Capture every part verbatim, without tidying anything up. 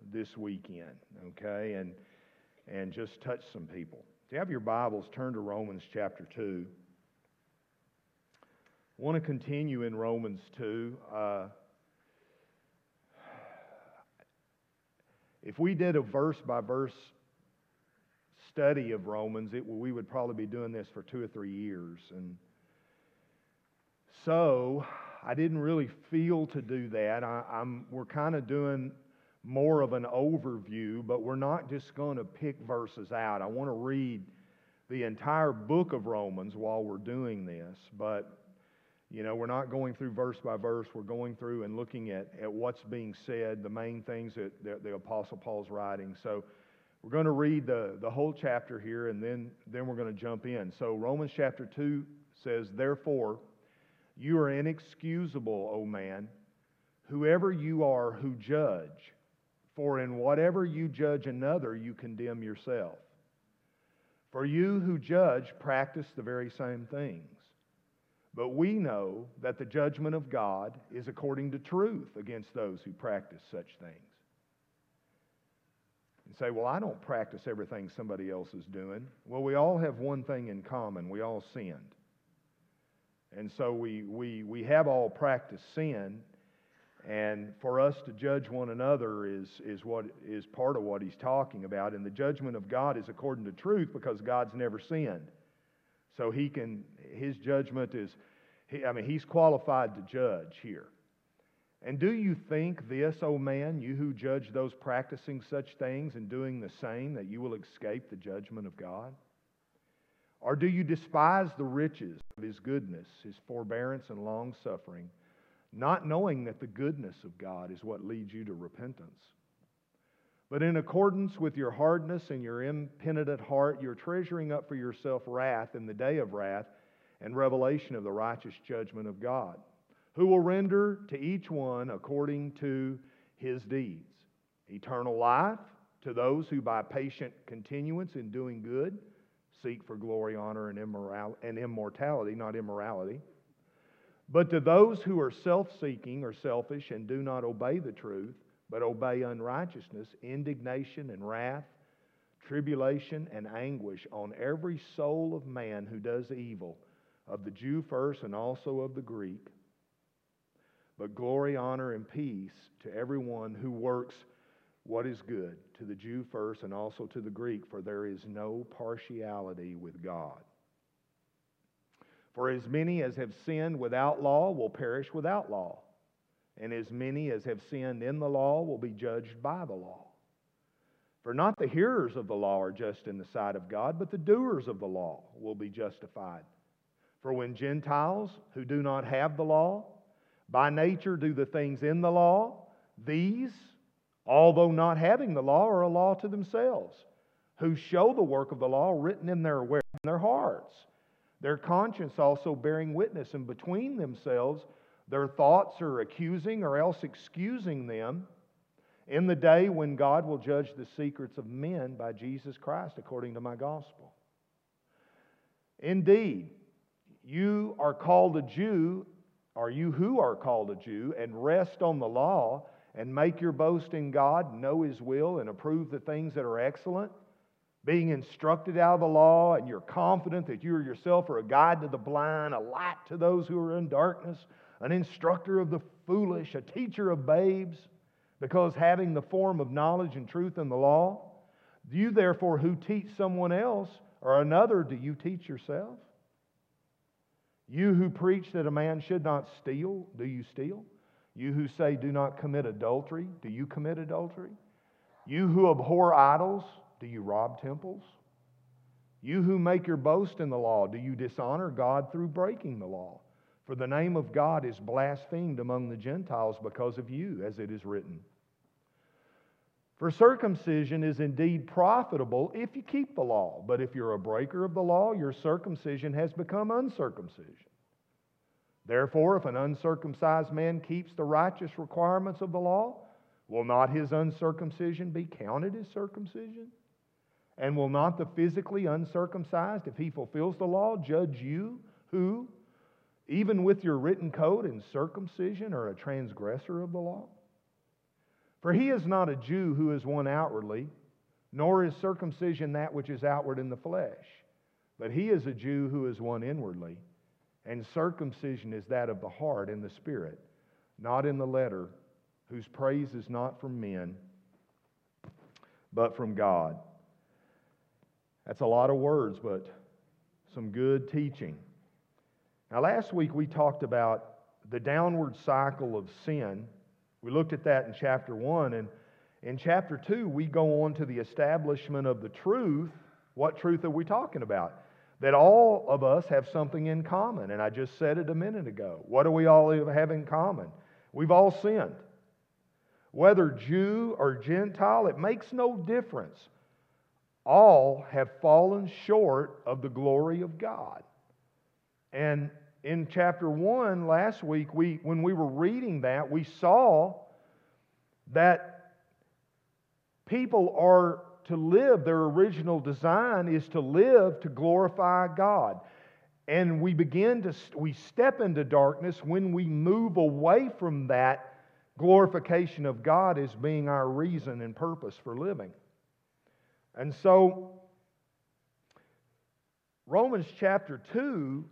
this weekend, okay, and and just touch some people. If you have your Bibles, turn to Romans chapter two. I want to continue in Romans two. Uh, if we did a verse-by-verse study of Romans, it, we would probably be doing this for two or three years. And so I didn't really feel to do that. I, I'm, we're kind of doing more of an overview, but we're not just going to pick verses out. I want to read the entire book of Romans while we're doing this, but you know, we're not going through verse by verse. We're going through and looking at, at what's being said, the main things that, that the Apostle Paul's writing. So we're going to read the, the whole chapter here, and then, then we're going to jump in. So Romans chapter two says, "Therefore, you are inexcusable, O man, whoever you are who judge. For in whatever you judge another, you condemn yourself. For you who judge practice the very same things. But we know that the judgment of God is according to truth against those who practice such things." And say, "Well, I don't practice everything somebody else is doing." Well, we all have one thing in common. We all sinned. And so we, we, we have all practiced sin. And for us to judge one another is, is, what, is part of what he's talking about. And the judgment of God is according to truth because God's never sinned. So he can, his judgment is, he, I mean, he's qualified to judge here. "And do you think this, O man, you who judge those practicing such things and doing the same, that you will escape the judgment of God? Or do you despise the riches of His goodness, His forbearance and long-suffering, not knowing that the goodness of God is what leads you to repentance? But in accordance with your hardness and your impenitent heart, you're treasuring up for yourself wrath in the day of wrath and revelation of the righteous judgment of God, who will render to each one according to his deeds. Eternal life to those who by patient continuance in doing good seek for glory, honor, and immoral- and immortality, not immorality. But to those who are self-seeking or selfish and do not obey the truth, but obey unrighteousness, indignation and wrath, tribulation and anguish on every soul of man who does evil, of the Jew first and also of the Greek. But glory, honor, and peace to everyone who works what is good, to the Jew first and also to the Greek, for there is no partiality with God. For as many as have sinned without law will perish without law, and as many as have sinned in the law will be judged by the law. For not the hearers of the law are just in the sight of God, but the doers of the law will be justified. For when Gentiles who do not have the law, by nature do the things in the law, these, although not having the law, are a law to themselves, who show the work of the law written in their, in their hearts, their conscience also bearing witness, and between themselves their thoughts are accusing or else excusing them in the day when God will judge the secrets of men by Jesus Christ according to my gospel. Indeed, you are called a Jew, or you who are called a Jew, and rest on the law, and make your boast in God, know His will, and approve the things that are excellent, being instructed out of the law, and you're confident that you yourself are a guide to the blind, a light to those who are in darkness, an instructor of the foolish, a teacher of babes, because having the form of knowledge and truth in the law, you therefore who teach someone else or another, do you teach yourself? You who preach that a man should not steal, do you steal? You who say do not commit adultery, do you commit adultery? You who abhor idols, do you rob temples? You who make your boast in the law, do you dishonor God through breaking the law? For the name of God is blasphemed among the Gentiles because of you, as it is written. For circumcision is indeed profitable if you keep the law, but if you're a breaker of the law, your circumcision has become uncircumcision. Therefore, if an uncircumcised man keeps the righteous requirements of the law, will not his uncircumcision be counted as circumcision? And will not the physically uncircumcised, if he fulfills the law, judge you, who, even with your written code and circumcision, are a transgressor of the law? For he is not a Jew who is one outwardly, nor is circumcision that which is outward in the flesh. But he is a Jew who is one inwardly, and circumcision is that of the heart in the spirit, not in the letter, whose praise is not from men, but from God. That's a lot of words, but some good teaching. Now, last week we talked about the downward cycle of sin. We looked at that in chapter one, and in chapter two we go on to the establishment of the truth. What truth are we talking about? That all of us have something in common, and I just said it a minute ago. What do we all have in common? We've all sinned. Whether Jew or Gentile, it makes no difference. All have fallen short of the glory of God. And in chapter one last week, we when we were reading that, we saw that people are to live, their original design is to live to glorify God. And we begin to, we step into darkness when we move away from that glorification of God as being our reason and purpose for living. And so, Romans chapter two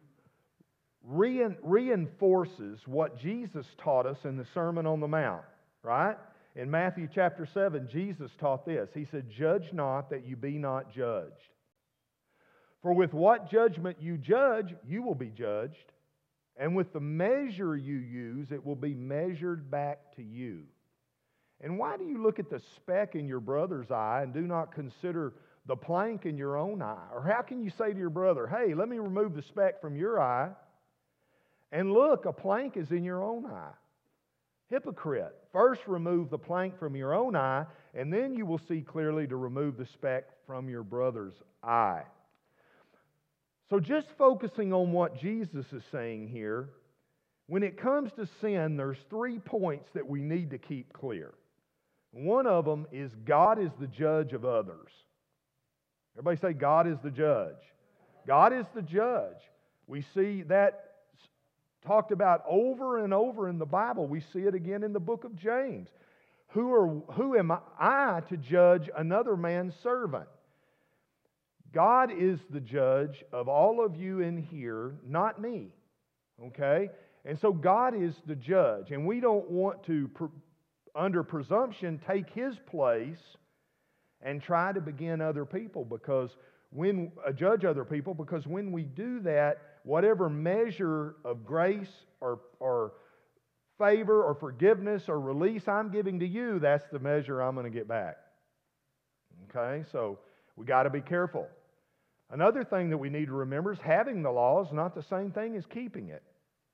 reinforces what Jesus taught us in the Sermon on the Mount, right? In Matthew chapter seven, Jesus taught this. He said, "Judge not that you be not judged. For with what judgment you judge, you will be judged. And with the measure you use, it will be measured back to you." And why do you look at the speck in your brother's eye and do not consider the plank in your own eye? Or how can you say to your brother, "Hey, let me remove the speck from your eye, and look, a plank is in your own eye"? Hypocrite, first remove the plank from your own eye, and then you will see clearly to remove the speck from your brother's eye. So just focusing on what Jesus is saying here, when it comes to sin, there's three points that we need to keep clear. One of them is God is the judge of others. Everybody say, God is the judge. God is the judge. We see that talked about over and over in the Bible. We see it again in the book of James. Who are who am I to judge another man's servant? God is the judge of all of you in here, not me. Okay? And so God is the judge. And we don't want to, under presumption, take His place and try to begin other people because when uh, judge other people because when we do that, whatever measure of grace or, or favor or forgiveness or release I'm giving to you, that's the measure I'm going to get back. Okay? So we got to be careful. Another thing that we need to remember is having the law is not the same thing as keeping it.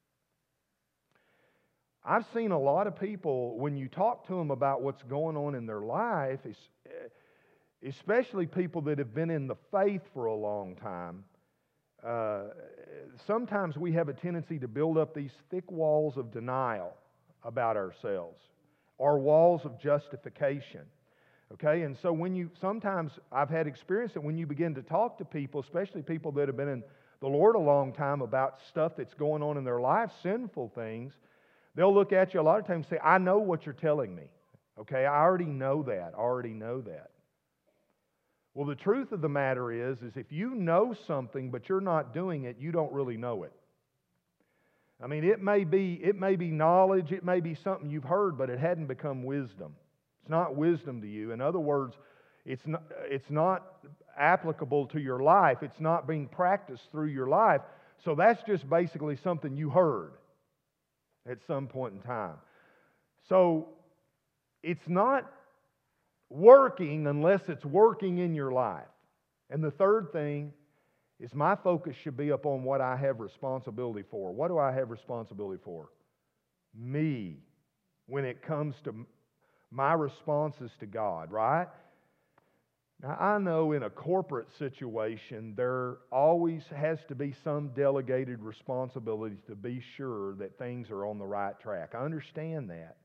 I've seen a lot of people, when you talk to them about what's going on in their life, especially people that have been in the faith for a long time, uh, sometimes we have a tendency to build up these thick walls of denial about ourselves or walls of justification. Okay, and so when you, sometimes I've had experience that when you begin to talk to people, especially people that have been in the Lord a long time about stuff that's going on in their life, sinful things, they'll look at you a lot of times and say, "I know what you're telling me. Okay, I already know that, I already know that." Well, the truth of the matter is, is if you know something but you're not doing it, you don't really know it. I mean, it may be, it may be knowledge, it may be something you've heard, but it hadn't become wisdom. It's not wisdom to you. In other words, it's not, it's not applicable to your life. It's not being practiced through your life. So that's just basically something you heard at some point in time. So it's not working unless it's working in your life. And the third thing is my focus should be upon what I have responsibility for. What do I have responsibility for? Me. When it comes to my responses to God, right? Now, I know in a corporate situation, there always has to be some delegated responsibilities to be sure that things are on the right track. I understand that.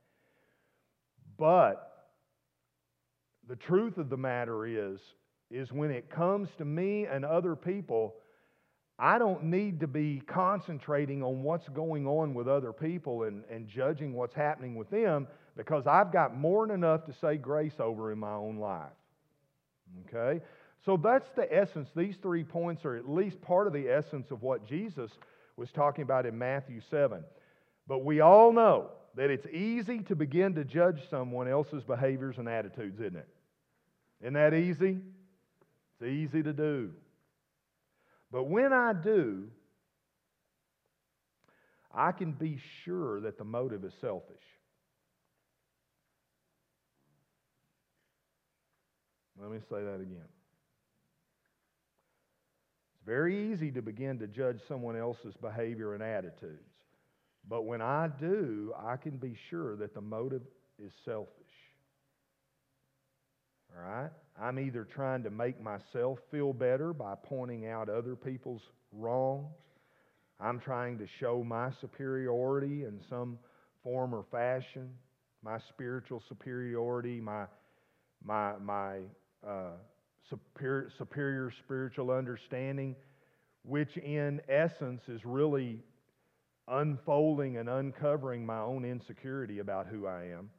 But the truth of the matter is, is when it comes to me and other people, I don't need to be concentrating on what's going on with other people and, and judging what's happening with them, because I've got more than enough to say grace over in my own life. Okay? So that's the essence. These three points are at least part of the essence of what Jesus was talking about in Matthew seven. But we all know that it's easy to begin to judge someone else's behaviors and attitudes, isn't it? Isn't that easy? It's easy to do. But when I do, I can be sure that the motive is selfish. Let me say that again. It's very easy to begin to judge someone else's behavior and attitudes. But when I do, I can be sure that the motive is selfish. All right? I'm either trying to make myself feel better by pointing out other people's wrongs. I'm trying to show my superiority in some form or fashion, my spiritual superiority, my my my uh, superior, superior spiritual understanding, which in essence is really unfolding and uncovering my own insecurity about who I am.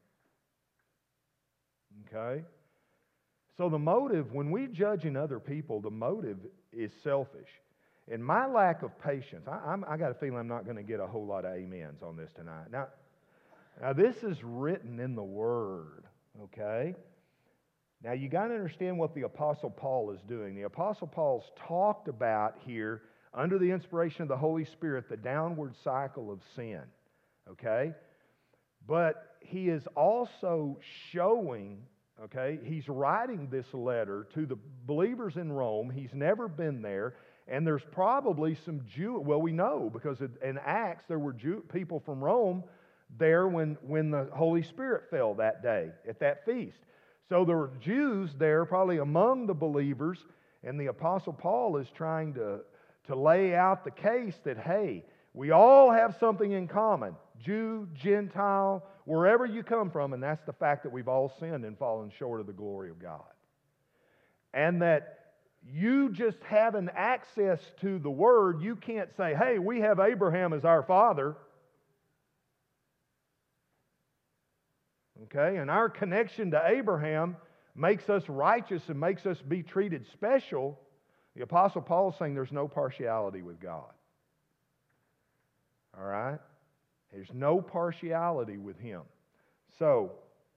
Okay? So the motive, when we judge in other people, the motive is selfish. And my lack of patience, I, I'm, I got a feeling I'm not going to get a whole lot of amens on this tonight. Now, now this is written in the Word, okay? Now you got to understand what the Apostle Paul is doing. The Apostle Paul's talked about here, under the inspiration of the Holy Spirit, the downward cycle of sin, okay? But he is also showing, okay, he's writing this letter to the believers in Rome. He's never been there. And there's probably some Jew, well, we know because in Acts there were Jew, people from Rome there when, when the Holy Spirit fell that day at that feast. So there were Jews there probably among the believers, and the Apostle Paul is trying to, to lay out the case that, hey, we all have something in common. Jew, Gentile, wherever you come from, and that's the fact that we've all sinned and fallen short of the glory of God. And that you just having access to the Word, you can't say, hey, we have Abraham as our father. Okay, and our connection to Abraham makes us righteous and makes us be treated special. The Apostle Paul is saying there's no partiality with God. All right? There's no partiality with Him. So,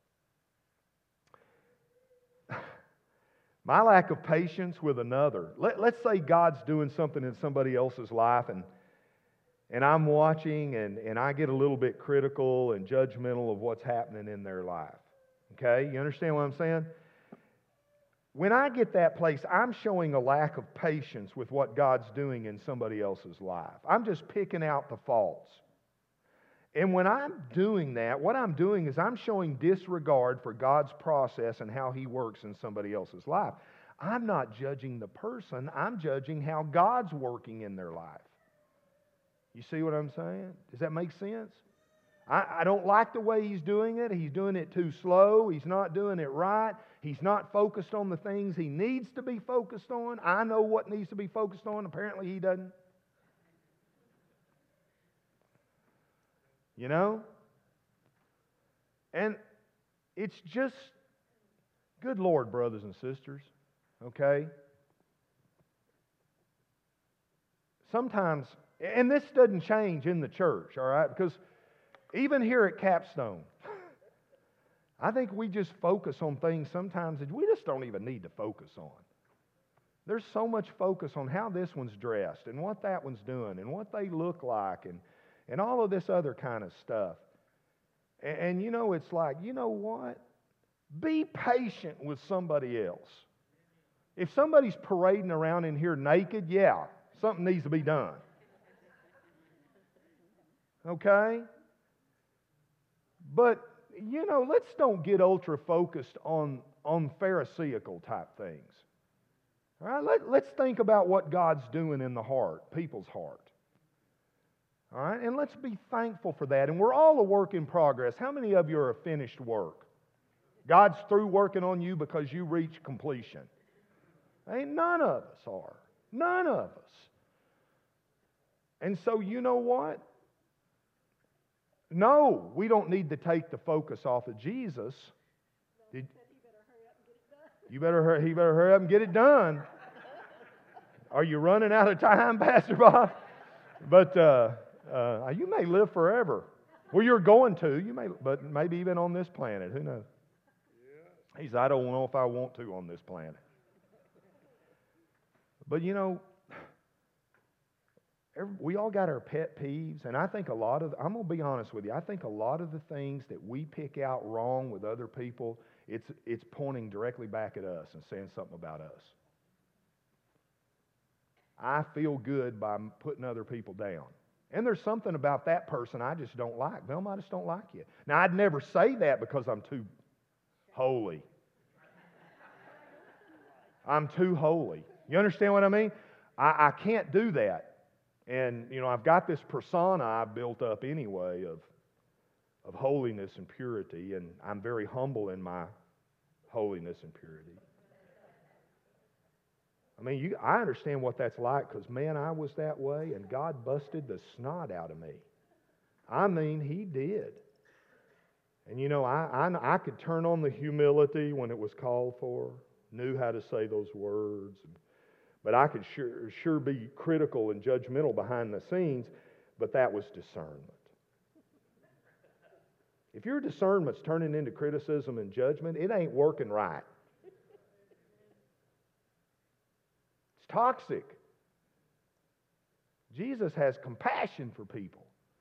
my lack of patience with another. Let, let's say God's doing something in somebody else's life and, and I'm watching and, and I get a little bit critical and judgmental of what's happening in their life. Okay? You understand what I'm saying? When I get that place, I'm showing a lack of patience with what God's doing in somebody else's life. I'm just picking out the faults. And when I'm doing that, what I'm doing is I'm showing disregard for God's process and how He works in somebody else's life. I'm not judging the person, I'm judging how God's working in their life. You see what I'm saying? Does that make sense? I, I don't like the way He's doing it. He's doing it too slow. He's not doing it right. He's not focused on the things He needs to be focused on. I know what needs to be focused on. Apparently He doesn't. You know? And it's just, good Lord, brothers and sisters, okay? Sometimes, and this doesn't change in the church, all right? Because even here at Capstone, I think we just focus on things sometimes that we just don't even need to focus on. There's so much focus on how this one's dressed and what that one's doing and what they look like and And all of this other kind of stuff. And, and you know, it's like, you know what? Be patient with somebody else. If somebody's parading around in here naked, yeah, something needs to be done. Okay? But, you know, let's don't get ultra focused on, on Pharisaical type things. All right? Let, let's think about what God's doing in the heart, people's heart. All right, and let's be thankful for that. And we're all a work in progress. How many of you are a finished work? God's through working on you because you reach completion. Ain't none of us are. None of us. And so you know what? No, we don't need to take the focus off of Jesus. Did, you better hurry, he better hurry up and get it done. Are you running out of time, Pastor Bob? But uh, uh, you may live forever. Well, you're going to. You may, but maybe even on this planet. Who knows? He said, I don't know if I want to on this planet. But you know, every, we all got our pet peeves, and I think a lot of, I'm going to be honest with you, I think a lot of the things that we pick out wrong with other people, it's, it's pointing directly back at us and saying something about us. I feel good by putting other people down. And there's something about that person I just don't like. Velma, I just don't like you. Now, I'd never say that because I'm too holy. I'm too holy. You understand what I mean? I, I can't do that. And, you know, I've got this persona I've built up anyway of, of holiness and purity, and I'm very humble in my holiness and purity. I mean, you, I understand what that's like because, man, I was that way, and God busted the snot out of me. I mean, He did. And, you know, I, I, I could turn on the humility when it was called for, knew how to say those words, but I could sure, sure be critical and judgmental behind the scenes, but that was discernment. If your discernment's turning into criticism and judgment, it ain't working right. It's toxic. Jesus has compassion for people.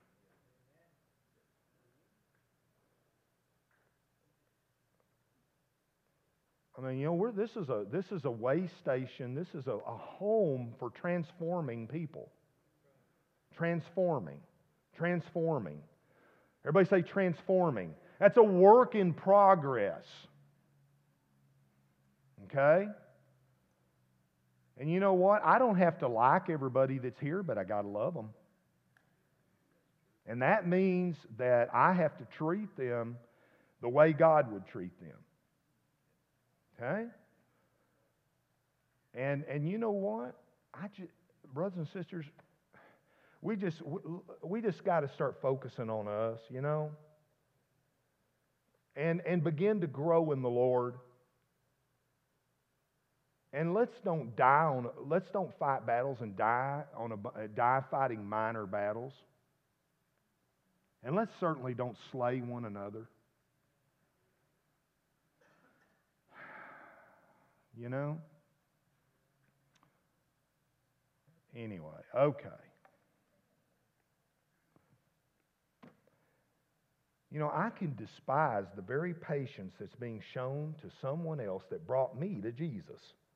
I mean, you know, we're, this is a this is a way station. This is a, a home for transforming people. Transforming. Transforming. Everybody say transforming. That's a work in progress. Okay? And you know what? I don't have to like everybody that's here, but I got to love them. And that means that I have to treat them the way God would treat them. Okay? And and you know what? I just, brothers and sisters, we just we, we just got to start focusing on us, you know, and and begin to grow in the Lord. And let's don't die on. Let's don't fight battles and die on a die fighting minor battles. And let's certainly don't slay one another. You know? Anyway, okay. You know, I can despise the very patience that's being shown to someone else that brought me to Jesus.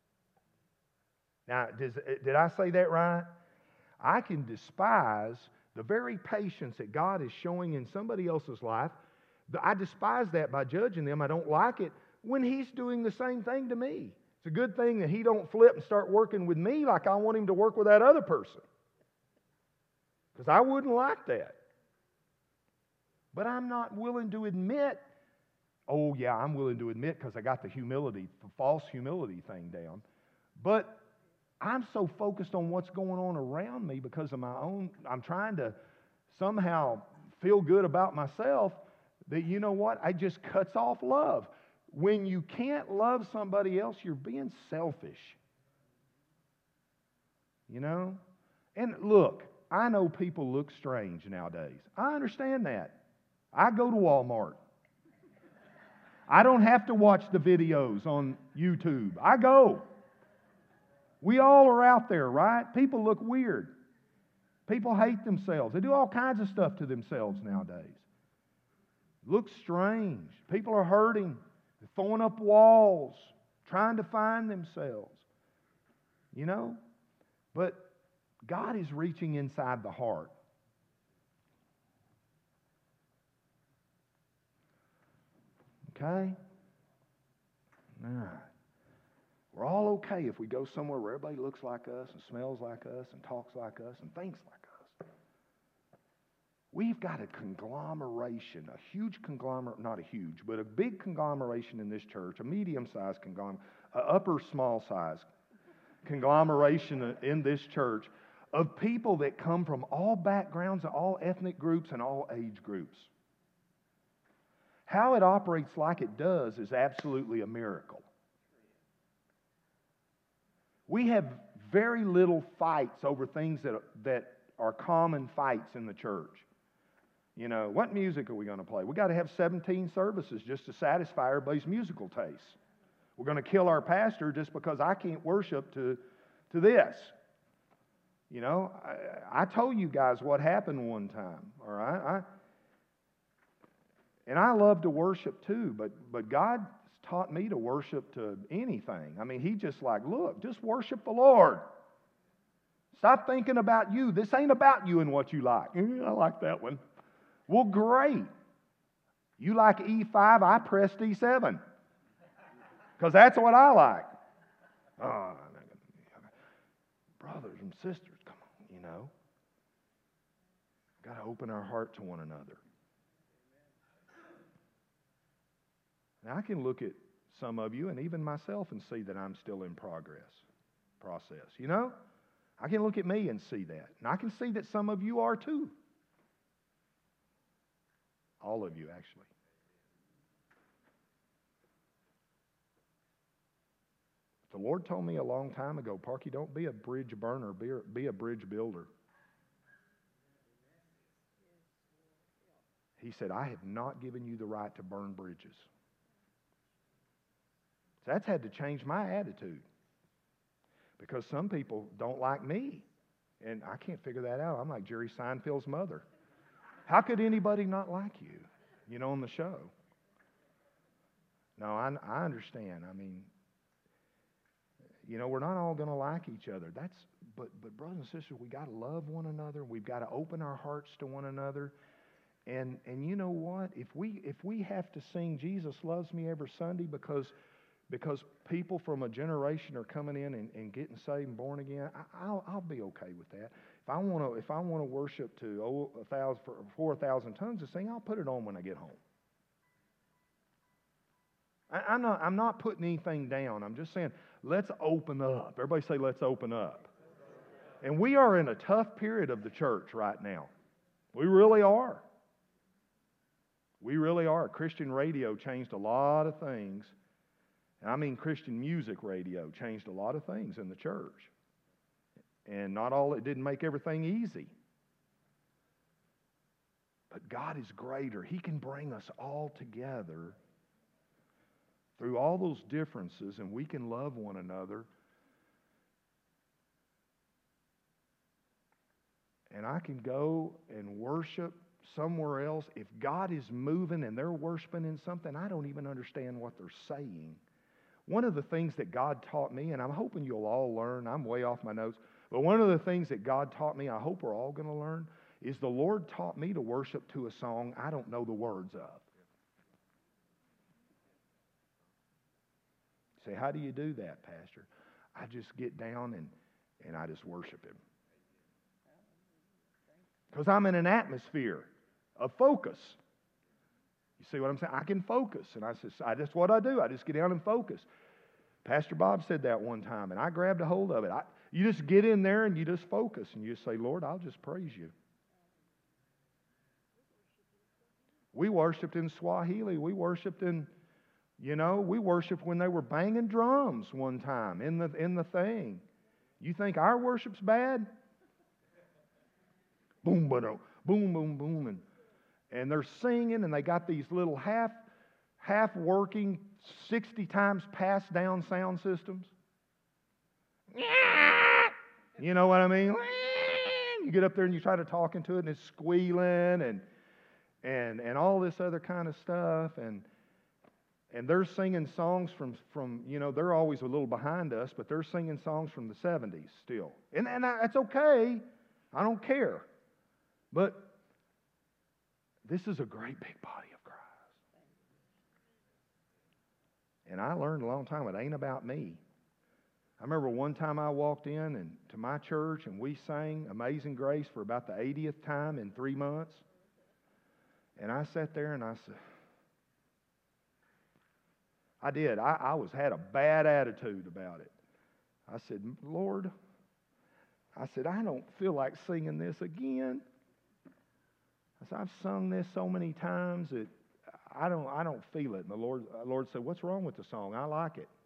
Now, does, did I say that right? I can despise the very patience that God is showing in somebody else's life. I despise that by judging them. I don't like it when He's doing the same thing to me. It's a good thing that He don't flip and start working with me like I want Him to work with that other person. Because I wouldn't like that. But I'm not willing to admit, oh yeah, I'm willing to admit because I got the humility, the false humility thing down. But I'm so focused on what's going on around me because of my own, I'm trying to somehow feel good about myself that, you know what, it just cuts off love. When you can't love somebody else, you're being selfish. You know? And look, I know people look strange nowadays. I understand that. I go to Walmart. I don't have to watch the videos on YouTube. I go. We all are out there, right? People look weird. People hate themselves. They do all kinds of stuff to themselves nowadays. Look strange. People are hurting. They're throwing up walls, trying to find themselves. You know? But God is reaching inside the heart. Okay? All right. We're all okay if we go somewhere where everybody looks like us and smells like us and talks like us and thinks like us. We've got a conglomeration, a huge conglomerate, not a huge, but a big conglomeration in this church, a medium-sized conglomeration, an upper small-sized conglomeration in this church of people that come from all backgrounds, all ethnic groups, and all age groups. How it operates like it does is absolutely a miracle. We have very little fights over things that, that are common fights in the church. You know, what music are we going to play? We've got to have seventeen services just to satisfy everybody's musical tastes. We're going to kill our pastor just because I can't worship to, to this. You know, I, I told you guys what happened one time, all right? I, and I love to worship too, but, but God taught me to worship to anything. I mean, He just like, look, just worship the Lord. Stop thinking about you. This ain't about you and what you like. I like that one. Well, great. You like E five, I pressed E seven. Because that's what I like. Oh, brothers and sisters, come on, you know. Got to open our heart to one another. Now, I can look at some of you and even myself and see that I'm still in progress, process. You know? I can look at me and see that. And I can see that some of you are too. All of you, actually. The Lord told me a long time ago, Parky, don't be a bridge burner, be a, be a bridge builder. He said, I have not given you the right to burn bridges. So that's had to change my attitude. Because some people don't like me. And I can't figure that out. I'm like Jerry Seinfeld's mother. How could anybody not like you, you know, on the show? No, I, I understand. I mean, you know, we're not all going to like each other. That's, but, but brothers and sisters, we got to love one another. We've got to open our hearts to one another. And and you know what? If we if we have to sing Jesus Loves Me every Sunday because because people from a generation are coming in and, and getting saved and born again, I, I'll I'll be okay with that. If I want to if I want to worship to oh, a thousand for four thousand tongues to sing, I'll put it on when I get home. I, I'm not I'm not putting anything down. I'm just saying let's open up. Everybody say let's open up. And we are in a tough period of the church right now. We really are. We really are. Christian radio changed a lot of things. And I mean Christian music radio changed a lot of things in the church. And not all, it didn't make everything easy. But God is greater. He can bring us all together through all those differences, and we can love one another. And I can go and worship somewhere else. If God is moving and they're worshiping in something, I don't even understand what they're saying. One of the things that God taught me, and I'm hoping you'll all learn, I'm way off my notes, but one of the things that God taught me, I hope we're all going to learn, is the Lord taught me to worship to a song I don't know the words of. Say, how do you do that, Pastor? I just get down and, and I just worship Him. Because I'm in an atmosphere of focus. You see what I'm saying? I can focus. And I said, I just what I do. I just get down and focus. Pastor Bob said that one time, and I grabbed a hold of it. I, you just get in there and you just focus, and you just say, Lord, I'll just praise you. We worshiped in Swahili. We worshiped in, you know, we worshiped when they were banging drums one time in the in the thing. You think our worship's bad? Boom, boom, boom, boom, boom, and and they're singing, and they got these little half half working, sixty times passed down sound systems. You know what I mean? You get up there and you try to talk into it, and it's squealing and and and all this other kind of stuff, and and they're singing songs from from you know they're always a little behind us, but they're singing songs from the seventies still, and and that's okay. I don't care, but this is a great big body of Christ. And I learned a long time, it ain't about me. I remember one time I walked in and to my church and we sang Amazing Grace for about the eightieth time in three months. And I sat there and I said, I did. I, I was had a bad attitude about it. I said, Lord, I said, I don't feel like singing this again. I said, I've sung this so many times that I don't, I don't feel it. And the Lord, the Lord said, what's wrong with the song? I like it.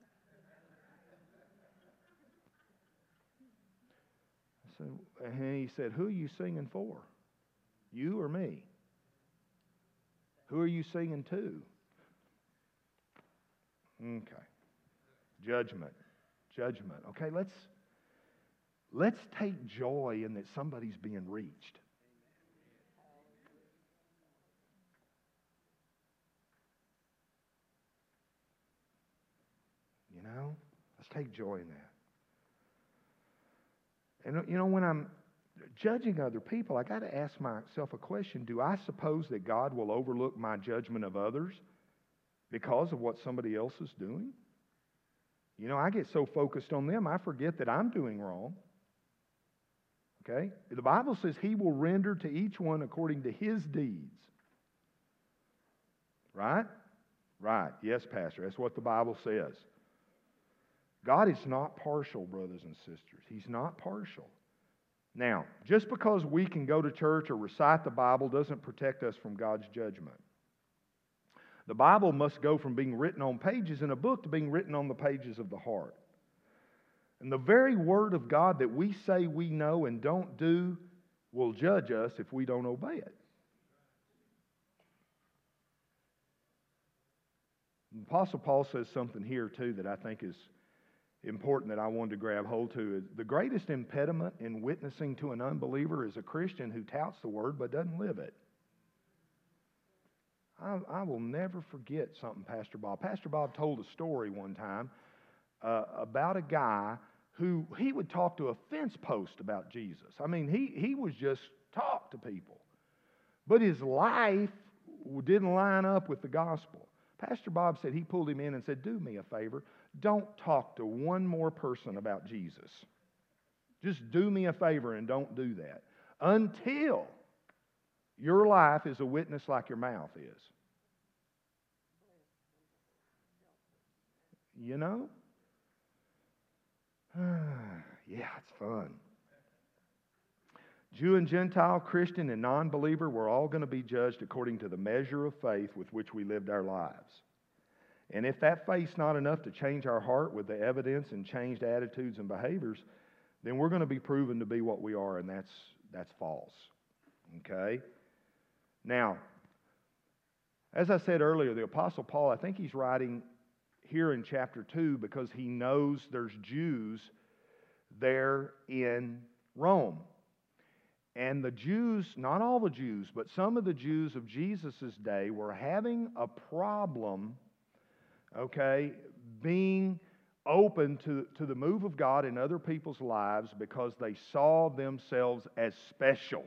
I said, and he said, who are you singing for? You or me? Who are you singing to? Okay. Judgment. Judgment. Okay, let's let's take joy in that somebody's being reached. You know? Let's take joy in that. And you know, when I'm judging other people, I got to ask myself a question. Do I suppose that God will overlook my judgment of others because of what somebody else is doing? You know, I get so focused on them, I forget that I'm doing wrong. Okay? The Bible says He will render to each one according to his deeds. Right? Right. Yes, Pastor. That's what the Bible says. God is not partial, brothers and sisters. He's not partial. Now, just because we can go to church or recite the Bible doesn't protect us from God's judgment. The Bible must go from being written on pages in a book to being written on the pages of the heart. And the very Word of God that we say we know and don't do will judge us if we don't obey it. The Apostle Paul says something here too that I think is important that I wanted to grab hold to. The greatest impediment in witnessing to an unbeliever is a Christian who touts the Word but doesn't live it. I, I will never forget something Pastor Bob. Pastor Bob told a story one time uh, about a guy who he would talk to a fence post about Jesus. I mean, he, he was just talk to people. But his life didn't line up with the gospel. Pastor Bob said he pulled him in and said, do me a favor. Don't talk to one more person about Jesus. Just do me a favor and don't do that. Until your life is a witness like your mouth is. You know? Yeah, it's fun. Jew and Gentile, Christian and non-believer, we're all going to be judged according to the measure of faith with which we lived our lives. And if that faith's not enough to change our heart with the evidence and changed attitudes and behaviors, then we're going to be proven to be what we are, and that's that's false. Okay? Now, as I said earlier, the Apostle Paul, I think he's writing here in chapter two because he knows there's Jews there in Rome. And the Jews, not all the Jews, but some of the Jews of Jesus' day were having a problem, okay, being open to, to the move of God in other people's lives because they saw themselves as special.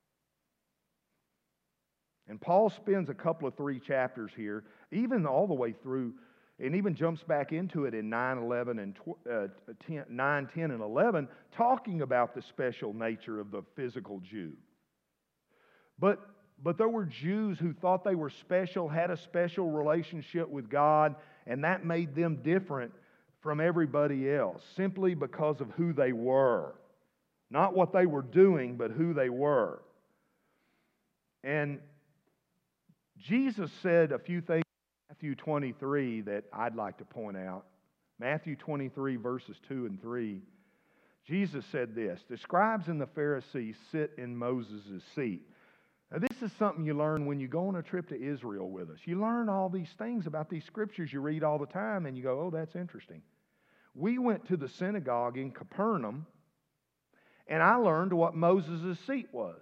And Paul spends a couple of three chapters here, even all the way through, and even jumps back into it in nine, eleven, and uh, ten, nine, ten, and eleven, talking about the special nature of the physical Jew. But, but there were Jews who thought they were special, had a special relationship with God, and that made them different from everybody else, simply because of who they were. Not what they were doing, but who they were. And Jesus said a few things in Matthew twenty-three that I'd like to point out. Matthew twenty-three, verses two and three. Jesus said this, the scribes and the Pharisees sit in Moses' seat. Now, this is something you learn when you go on a trip to Israel with us. You learn all these things about these scriptures you read all the time, and you go, oh, that's interesting. We went to the synagogue in Capernaum, and I learned what Moses' seat was.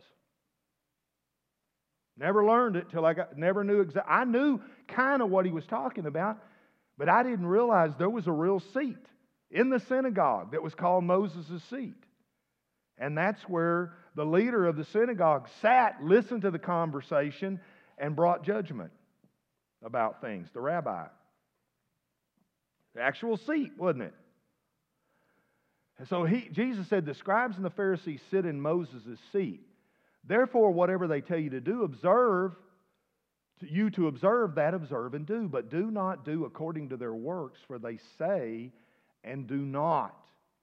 Never learned it till I got, never knew exactly. I knew kind of what he was talking about, but I didn't realize there was a real seat in the synagogue that was called Moses' seat. And that's where the leader of the synagogue sat, listened to the conversation, and brought judgment about things, the rabbi. The actual seat, wasn't it? And so he, Jesus said, the scribes and the Pharisees sit in Moses' seat. Therefore, whatever they tell you to do, observe, to you to observe, that observe and do. But do not do according to their works, for they say and do not.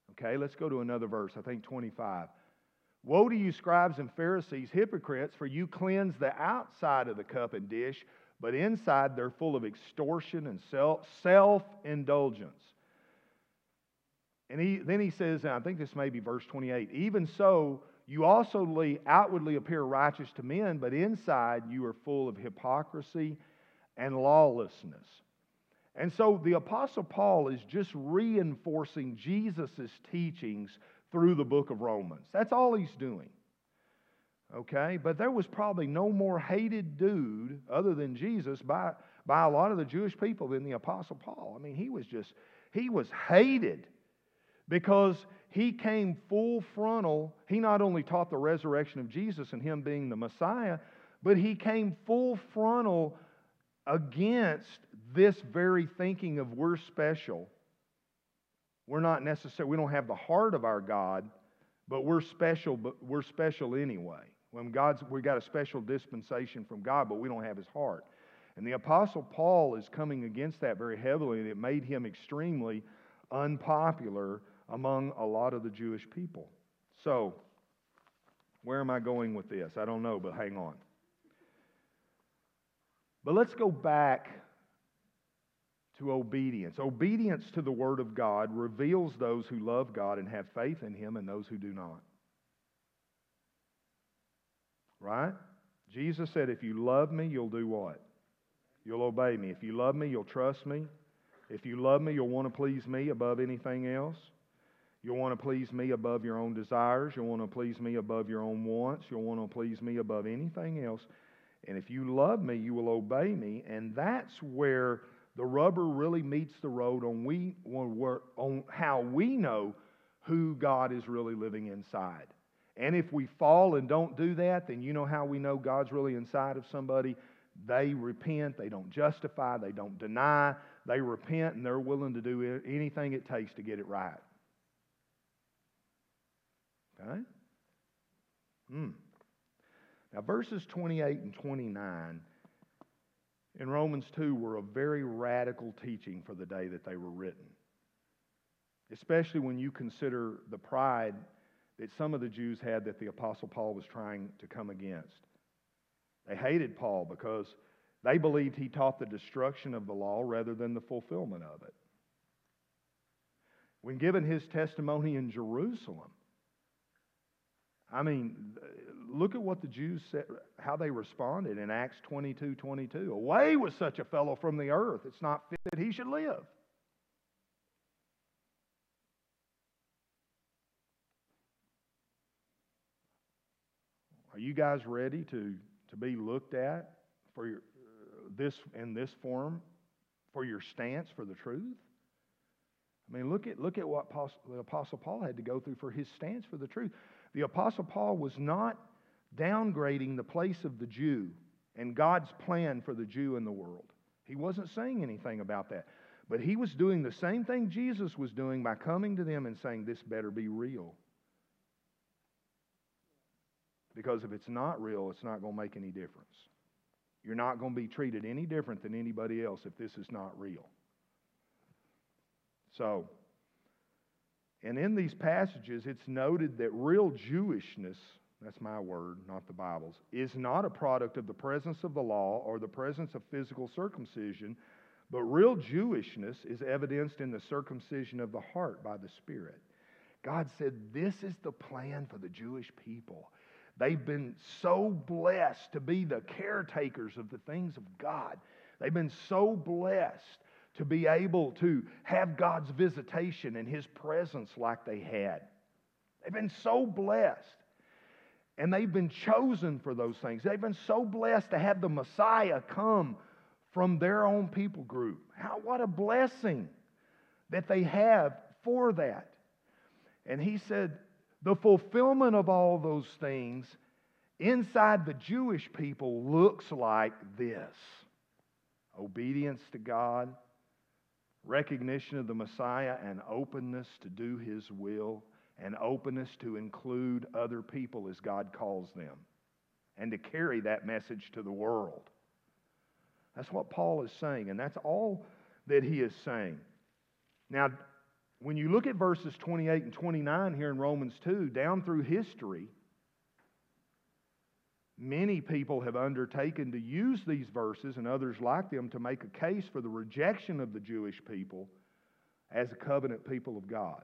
Okay, let's go to another verse, I think twenty-five. Woe to you, scribes and Pharisees, hypocrites, for you cleanse the outside of the cup and dish, but inside they're full of extortion and self-indulgence. And he, then he says, and I think this may be verse twenty-eight, even so, you also outwardly appear righteous to men, but inside you are full of hypocrisy and lawlessness. And so the Apostle Paul is just reinforcing Jesus' teachings through the book of Romans. That's all he's doing. Okay? But there was probably no more hated dude other than Jesus by, by a lot of the Jewish people than the Apostle Paul. I mean, he was just, he was hated because he came full frontal. He not only taught the resurrection of Jesus and him being the Messiah, but he came full frontal against this very thinking of we're special. We're not necessarily, we don't have the heart of our God, but we're special, but we're special anyway. When God's, we got a special dispensation from God, but we don't have His heart. And the Apostle Paul is coming against that very heavily, and it made him extremely unpopular among a lot of the Jewish people. So, where am I going with this? I don't know, but hang on. But let's go back to obedience. Obedience to the Word of God reveals those who love God and have faith in Him and those who do not. Right? Jesus said, if you love me, you'll do what? You'll obey me. If you love me, you'll trust me. If you love me, you'll want to please me above anything else. You'll want to please me above your own desires. You'll want to please me above your own wants. You'll want to please me above anything else. And if you love me, you will obey me. And that's where the rubber really meets the road on, we, on how we know who God is really living inside. And if we fall and don't do that, then you know how we know God's really inside of somebody? They repent, they don't justify, they don't deny, they repent, and they're willing to do anything it takes to get it right. Okay? Hmm. Now, verses twenty-eight and twenty-nine in Romans two were a very radical teaching for the day that they were written. Especially when you consider the pride that some of the Jews had that the Apostle Paul was trying to come against. They hated Paul because they believed he taught the destruction of the law rather than the fulfillment of it. When given his testimony in Jerusalem, I mean, look at what the Jews said, how they responded in Acts twenty-two twenty-two. Away with such a fellow from the earth. It's not fit that he should live. Are you guys ready to, to be looked at for your, uh, this in this form for your stance for the truth? I mean, look at look at what Apostle, the Apostle Paul had to go through for his stance for the truth. The Apostle Paul was not downgrading the place of the Jew and God's plan for the Jew in the world. He wasn't saying anything about that. But he was doing the same thing Jesus was doing by coming to them and saying, this better be real. Because if it's not real, it's not going to make any difference. You're not going to be treated any different than anybody else if this is not real. So, and in these passages, it's noted that real Jewishness, that's my word, not the Bible's, is not a product of the presence of the law or the presence of physical circumcision, but real Jewishness is evidenced in the circumcision of the heart by the Spirit. God said, this is the plan for the Jewish people. They've been so blessed to be the caretakers of the things of God. They've been so blessed to be able to have God's visitation and His presence like they had. They've been so blessed. And they've been chosen for those things. They've been so blessed to have the Messiah come from their own people group. How, what a blessing that they have for that. And he said, the fulfillment of all those things inside the Jewish people looks like this. Obedience to God, recognition of the Messiah, and openness to do His will, and openness to include other people as God calls them, and to carry that message to the world. That's what Paul is saying, and that's all that he is saying. Now, when you look at verses twenty-eight and twenty-nine here in Romans two, down through history, many people have undertaken to use these verses and others like them to make a case for the rejection of the Jewish people as a covenant people of God.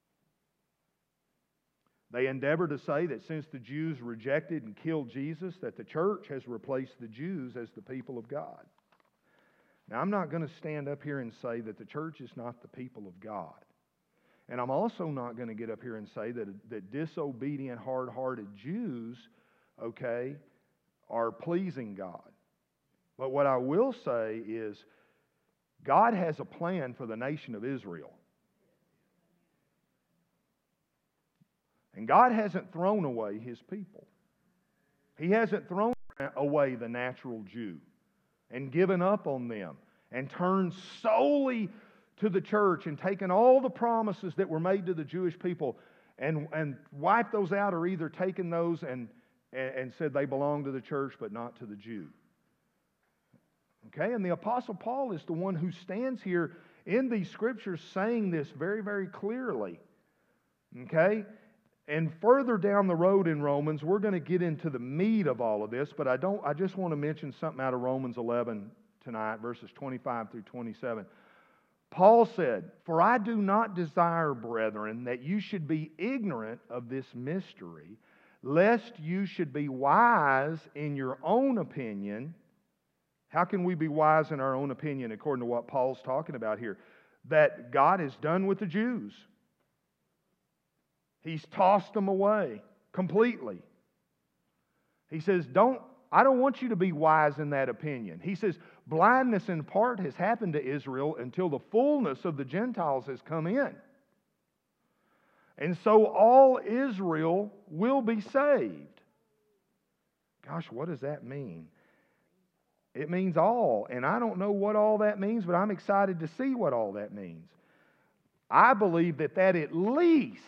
They endeavor to say that since the Jews rejected and killed Jesus, that the church has replaced the Jews as the people of God. Now, I'm not going to stand up here and say that the church is not the people of God. And I'm also not going to get up here and say that, that disobedient, hard-hearted Jews, okay, are pleasing God. But what I will say is God has a plan for the nation of Israel. And God hasn't thrown away His people. He hasn't thrown away the natural Jew and given up on them and turned solely to the church and taken all the promises that were made to the Jewish people and, and wiped those out, or either taken those and, and, and said they belong to the church but not to the Jew. Okay, and the Apostle Paul is the one who stands here in these scriptures saying this very, very clearly. Okay? And further down the road in Romans, we're going to get into the meat of all of this, but I don't. I just want to mention something out of Romans eleven tonight, verses twenty-five through twenty-seven. Paul said, "For I do not desire, brethren, that you should be ignorant of this mystery, lest you should be wise in your own opinion." How can we be wise in our own opinion, according to what Paul's talking about here? That God is done with the Jews. He's tossed them away completely. He says, don't, I don't want you to be wise in that opinion. He says, blindness in part has happened to Israel until the fullness of the Gentiles has come in. And so all Israel will be saved. Gosh, what does that mean? It means all. And I don't know what all that means, but I'm excited to see what all that means. I believe that that at least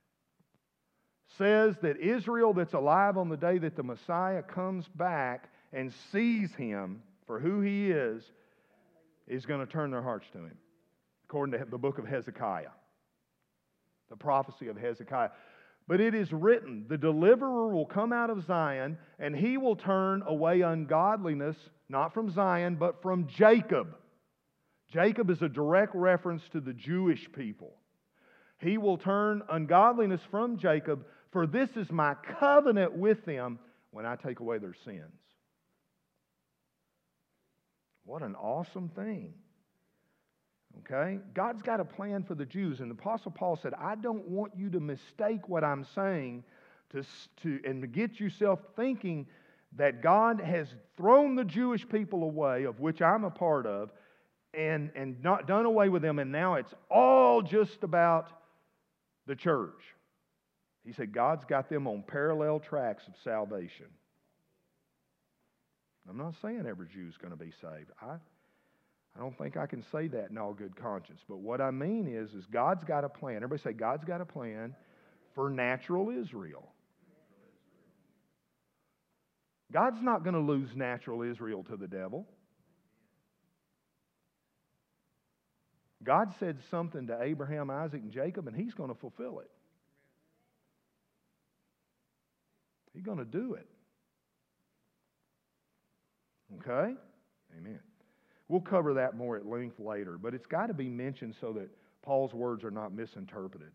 says that Israel that's alive on the day that the Messiah comes back and sees Him for who He is, is going to turn their hearts to Him, according to the book of Hezekiah, the prophecy of Hezekiah. But it is written, the deliverer will come out of Zion, and He will turn away ungodliness, not from Zion, but from Jacob. Jacob is a direct reference to the Jewish people. He will turn ungodliness from Jacob, for this is my covenant with them when I take away their sins. What an awesome thing. Okay? God's got a plan for the Jews, and the Apostle Paul said, I don't want you to mistake what I'm saying to, to, and to get yourself thinking that God has thrown the Jewish people away, of which I'm a part of, and, and not done away with them, and now it's all just about the church. He said God's got them on parallel tracks of salvation. I'm not saying every Jew's going to be saved. I, I don't think I can say that in all good conscience. But what I mean is, is God's got a plan. Everybody say, God's got a plan for natural Israel. God's not going to lose natural Israel to the devil. God said something to Abraham, Isaac, and Jacob, and He's going to fulfill it. He's going to do it. Okay? Amen. We'll cover that more at length later, but it's got to be mentioned so that Paul's words are not misinterpreted.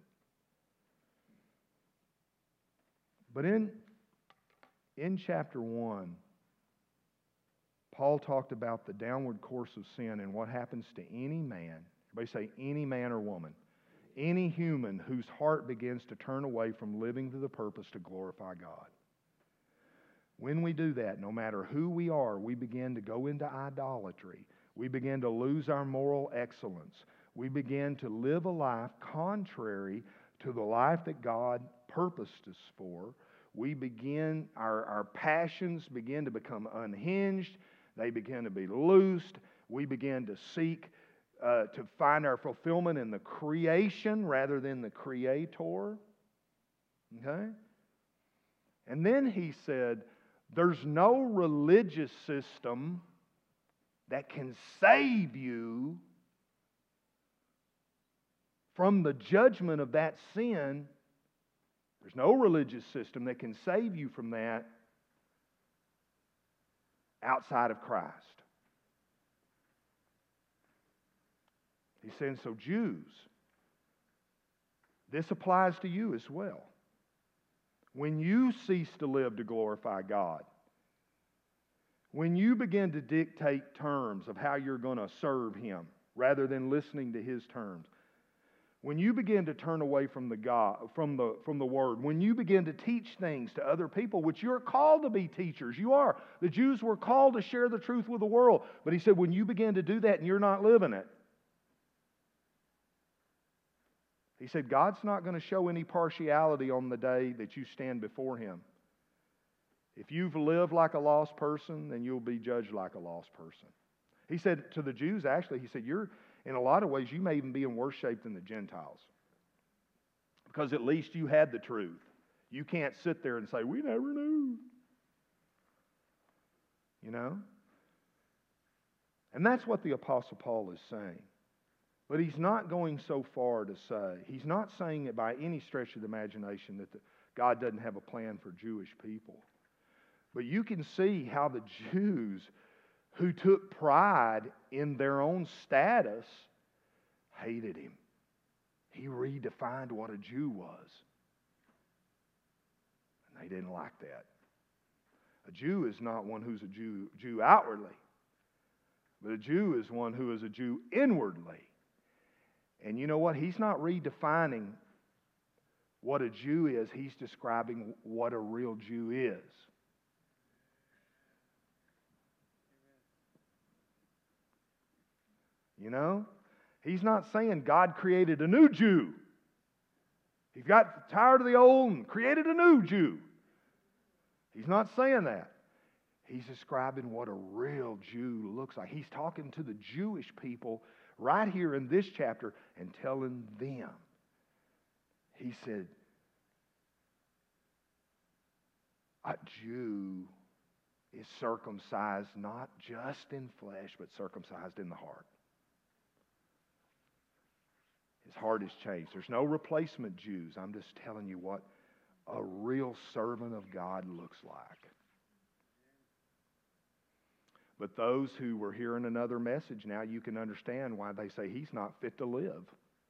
But in, in chapter one, Paul talked about the downward course of sin and what happens to any man. Everybody say any man or woman. Any human whose heart begins to turn away from living to the purpose to glorify God. When we do that, no matter who we are, we begin to go into idolatry. We begin to lose our moral excellence. We begin to live a life contrary to the life that God purposed us for. We begin, our, our passions begin to become unhinged. They begin to be loosed. We begin to seek uh, to find our fulfillment in the creation rather than the Creator. Okay? And then he said, there's no religious system that can save you from the judgment of that sin. There's no religious system that can save you from that outside of Christ. He's saying, so Jews, this applies to you as well. When you cease to live to glorify God, when you begin to dictate terms of how you're going to serve Him rather than listening to His terms, when you begin to turn away from the God, from the, from the Word, when you begin to teach things to other people, which you're called to be teachers, you are. The Jews were called to share the truth with the world. But He said, when you begin to do that and you're not living it, He said, God's not going to show any partiality on the day that you stand before Him. If you've lived like a lost person, then you'll be judged like a lost person. He said to the Jews, actually, He said, you're, in a lot of ways, you may even be in worse shape than the Gentiles. Because at least you had the truth. You can't sit there and say, we never knew. You know? And that's what the Apostle Paul is saying. But he's not going so far to say, he's not saying it by any stretch of the imagination that the, God doesn't have a plan for Jewish people. But you can see how the Jews who took pride in their own status hated Him. He redefined what a Jew was. And they didn't like that. A Jew is not one who's a Jew, Jew outwardly, but a Jew is one who is a Jew inwardly. And you know what? He's not redefining what a Jew is. He's describing what a real Jew is. You know? He's not saying God created a new Jew. He got tired of the old and created a new Jew. He's not saying that. He's describing what a real Jew looks like. He's talking to the Jewish people right here in this chapter and telling them. He said, a Jew is circumcised not just in flesh, but circumcised in the heart. His heart has changed. There's no replacement Jews. I'm just telling you what a real servant of God looks like. But those who were hearing another message, now you can understand why they say he's not fit to live.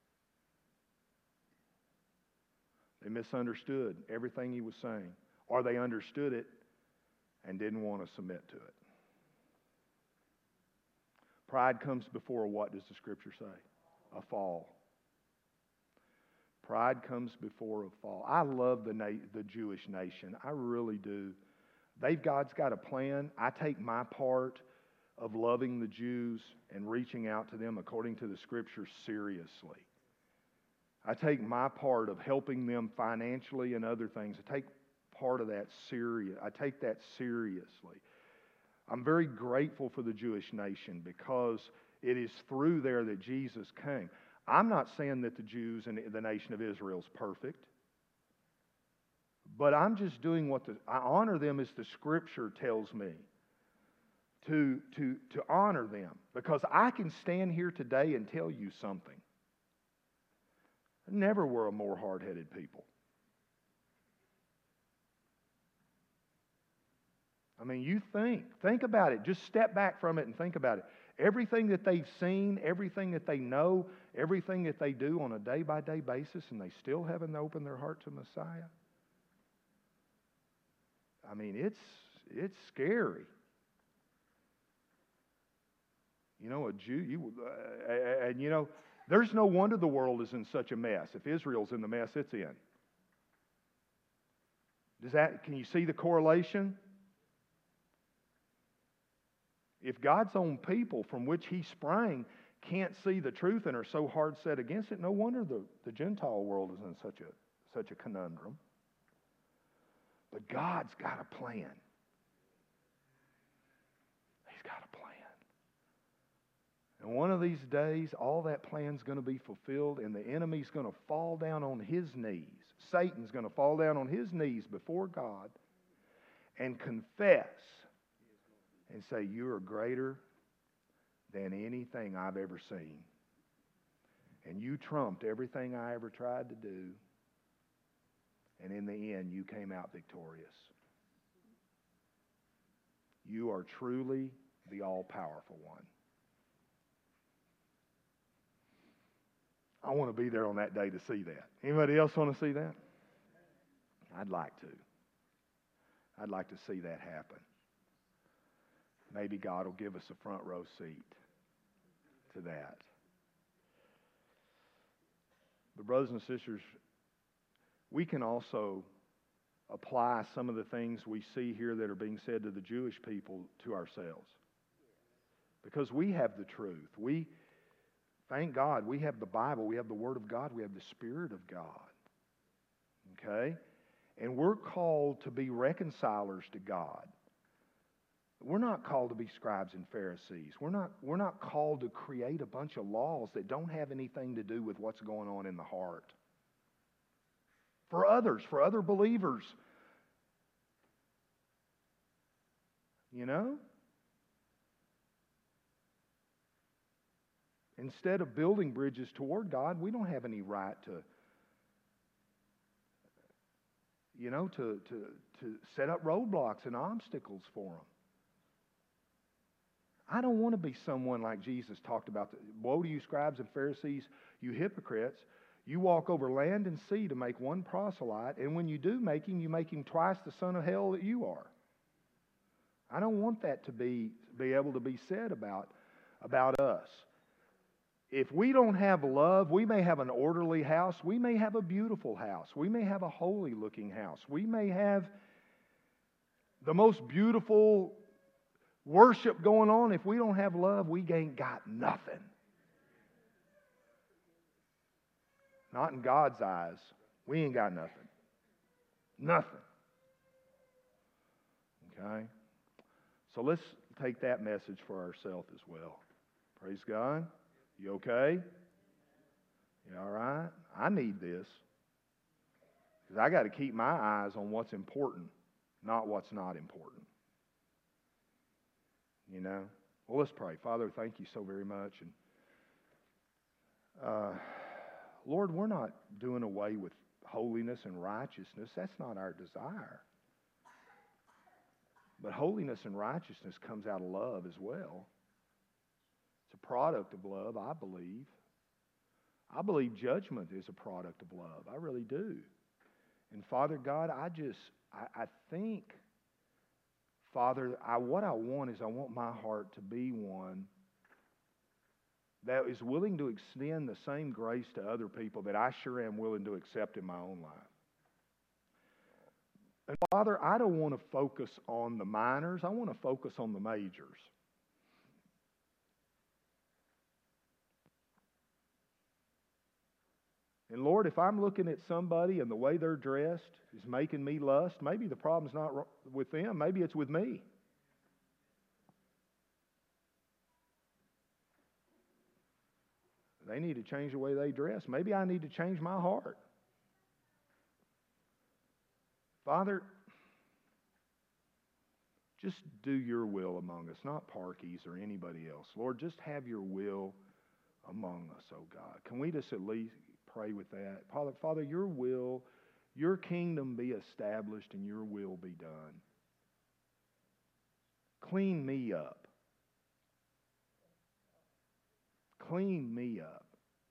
They misunderstood everything he was saying. Or they understood it and didn't want to submit to it. Pride comes before what does the Scripture say? A fall. Pride comes before a fall. I love the, na- the Jewish nation. I really do. They've God's got a plan. I take my part of loving the Jews and reaching out to them according to the Scripture seriously. I take my part of helping them financially and other things. I take part of that serious. I take that seriously. I'm very grateful for the Jewish nation because it is through there that Jesus came. I'm not saying that the Jews and the nation of Israel is perfect. But I'm just doing what the, I honor them as the Scripture tells me to, to, to honor them. Because I can stand here today and tell you something. I never were a more hard-headed people. I mean, you think. Think about it. Just step back from it and think about it. Everything that they've seen, everything that they know, everything that they do on a day-by-day basis, and they still haven't opened their heart to Messiah. I mean, it's it's scary. You know, a Jew, you, uh, and you know, there's no wonder the world is in such a mess. If Israel's in the mess it's in. Does that? Can you see the correlation? If God's own people from which He sprang can't see the truth and are so hard set against it, no wonder the, the Gentile world is in such a such a conundrum. But God's got a plan. He's got a plan. And one of these days, all that plan's going to be fulfilled, and the enemy's going to fall down on his knees. Satan's going to fall down on his knees before God and confess and say, you are greater than anything I've ever seen. And you trumped everything I ever tried to do. And in the end, you came out victorious. You are truly the all-powerful one. I want to be there on that day to see that. Anybody else want to see that? I'd like to. I'd like to see that happen. Maybe God will give us a front row seat to that. But brothers and sisters, we can also apply some of the things we see here that are being said to the Jewish people to ourselves. Because we have the truth. We, thank God, we have the Bible, we have the Word of God, we have the Spirit of God. Okay? And we're called to be reconcilers to God. We're not called to be scribes and Pharisees. We're not, we're not called to create a bunch of laws that don't have anything to do with what's going on in the heart. For others, for other believers. You know? Instead of building bridges toward God, we don't have any right to, you know, to, to, to set up roadblocks and obstacles for them. I don't want to be someone like Jesus talked about. Woe to you, scribes and Pharisees, you hypocrites. You walk over land and sea to make one proselyte, and when you do make him, you make him twice the son of hell that you are. I don't want that to be, be able to be said about, about us. If we don't have love, we may have an orderly house. We may have a beautiful house. We may have a holy-looking house. We may have the most beautiful worship going on. If we don't have love, we ain't got nothing. Not in God's eyes. We ain't got nothing. Nothing. Okay? So let's take that message for ourselves as well. Praise God. You okay? You all right? I need this. Because I got to keep my eyes on what's important, not what's not important. You know? Well, let's pray. Father, thank you so very much. And uh, Lord, we're not doing away with holiness and righteousness. That's not our desire. But holiness and righteousness comes out of love as well. It's a product of love, I believe. I believe judgment is a product of love. I really do. And Father God, I just, I, I think, Father, I, what I want is I want my heart to be one that is willing to extend the same grace to other people that I sure am willing to accept in my own life. And Father, I don't want to focus on the minors. I want to focus on the majors. And Lord, if I'm looking at somebody and the way they're dressed is making me lust, maybe the problem's not with them, maybe it's with me. They need to change the way they dress. Maybe I need to change my heart. Father, just do your will among us, not Parky's or anybody else. Lord, just have your will among us, oh God. Can we just at least pray with that? Father, Father, your will, your kingdom be established and your will be done. Clean me up. Clean me up.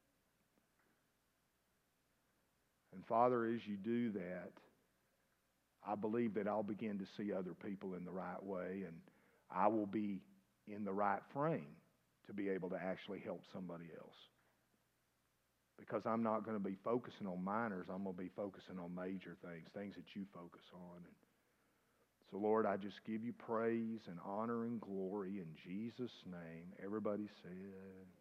And Father, as you do that, I believe that I'll begin to see other people in the right way, and I will be in the right frame to be able to actually help somebody else. Because I'm not going to be focusing on minors, I'm going to be focusing on major things, things that you focus on. And so, Lord, I just give you praise and honor and glory in Jesus' name. Everybody said...